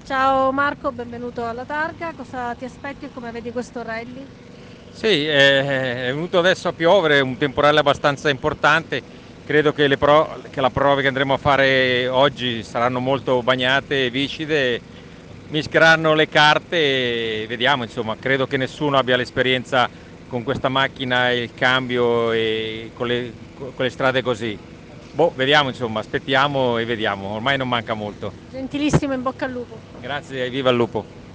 Ciao Marco, benvenuto alla Targa. Cosa ti aspetti e come vedi questo rally? Sì, è venuto adesso a piovere, un temporale abbastanza importante. Credo che, che la prove che andremo a fare oggi saranno molto bagnate e viscide. Mischeranno le carte e vediamo, insomma, credo che nessuno abbia l'esperienza con questa macchina e il cambio e con le strade così. Boh, vediamo, insomma, aspettiamo e vediamo. Ormai non manca molto. Gentilissimo, in bocca al lupo. Grazie e viva il lupo.